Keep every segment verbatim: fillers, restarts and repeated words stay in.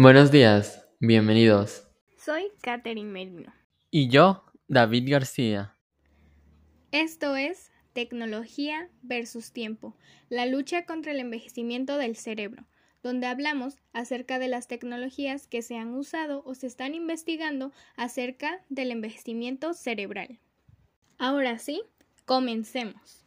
Buenos días, bienvenidos. Soy Katherine Merino. Y yo, David García. Esto es Tecnología versus Tiempo, la lucha contra el envejecimiento del cerebro, donde hablamos acerca de las tecnologías que se han usado o se están investigando acerca del envejecimiento cerebral. Ahora sí, comencemos.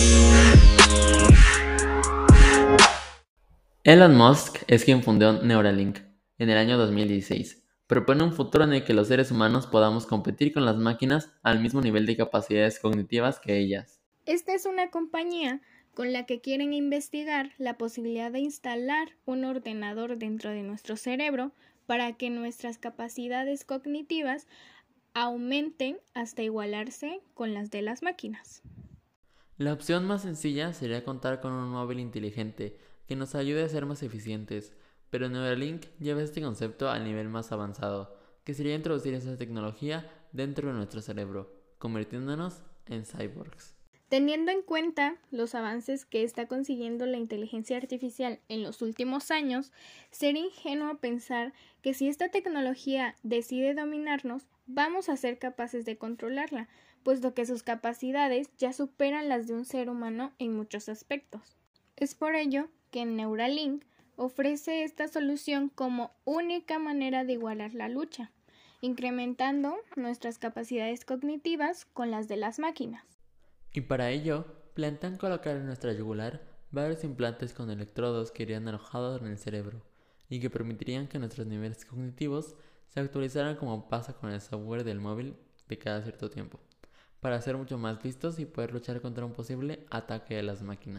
Elon Musk es quien fundó Neuralink en el año dos mil dieciséis. Propone un futuro en el que los seres humanos podamos competir con las máquinas al mismo nivel de capacidades cognitivas que ellas. Esta es una compañía con la que quieren investigar la posibilidad de instalar un ordenador dentro de nuestro cerebro para que nuestras capacidades cognitivas aumenten hasta igualarse con las de las máquinas. La opción más sencilla sería contar con un móvil inteligente que nos ayude a ser más eficientes, pero Neuralink lleva este concepto al nivel más avanzado, que sería introducir esa tecnología dentro de nuestro cerebro, convirtiéndonos en cyborgs. Teniendo en cuenta los avances que está consiguiendo la inteligencia artificial en los últimos años, sería ingenuo pensar que si esta tecnología decide dominarnos, vamos a ser capaces de controlarla, puesto que sus capacidades ya superan las de un ser humano en muchos aspectos. Es por ello que Neuralink ofrece esta solución como única manera de igualar la lucha, incrementando nuestras capacidades cognitivas con las de las máquinas. Y para ello, plantean colocar en nuestra yugular varios implantes con electrodos que irían alojados en el cerebro y que permitirían que nuestros niveles cognitivos se actualizaran como pasa con el software del móvil de cada cierto tiempo, para ser mucho más listos y poder luchar contra un posible ataque de las máquinas.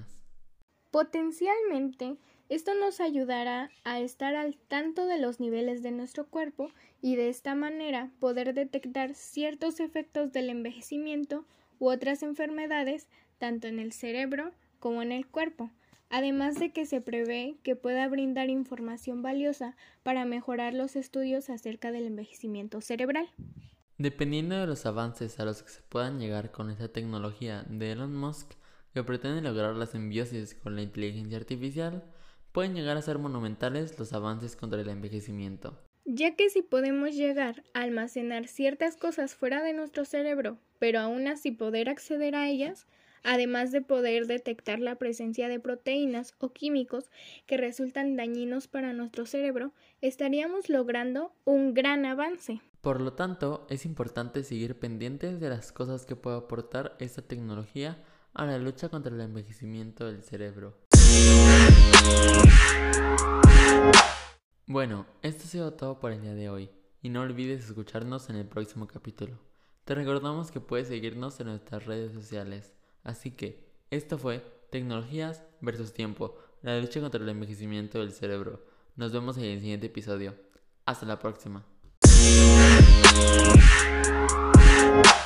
Potencialmente, esto nos ayudará a estar al tanto de los niveles de nuestro cuerpo y de esta manera poder detectar ciertos efectos del envejecimiento u otras enfermedades tanto en el cerebro como en el cuerpo, además de que se prevé que pueda brindar información valiosa para mejorar los estudios acerca del envejecimiento cerebral. Dependiendo de los avances a los que se puedan llegar con esta tecnología de Elon Musk, que pretende lograr la simbiosis con la inteligencia artificial, pueden llegar a ser monumentales los avances contra el envejecimiento. Ya que si podemos llegar a almacenar ciertas cosas fuera de nuestro cerebro, pero aún así poder acceder a ellas, además de poder detectar la presencia de proteínas o químicos que resultan dañinos para nuestro cerebro, estaríamos logrando un gran avance. Por lo tanto, es importante seguir pendientes de las cosas que puede aportar esta tecnología a la lucha contra el envejecimiento del cerebro. Bueno, esto ha sido todo por el día de hoy, y no olvides escucharnos en el próximo capítulo. Te recordamos que puedes seguirnos en nuestras redes sociales, así que esto fue Tecnologías versus Tiempo, la lucha contra el envejecimiento del cerebro. Nos vemos en el siguiente episodio. Hasta la próxima.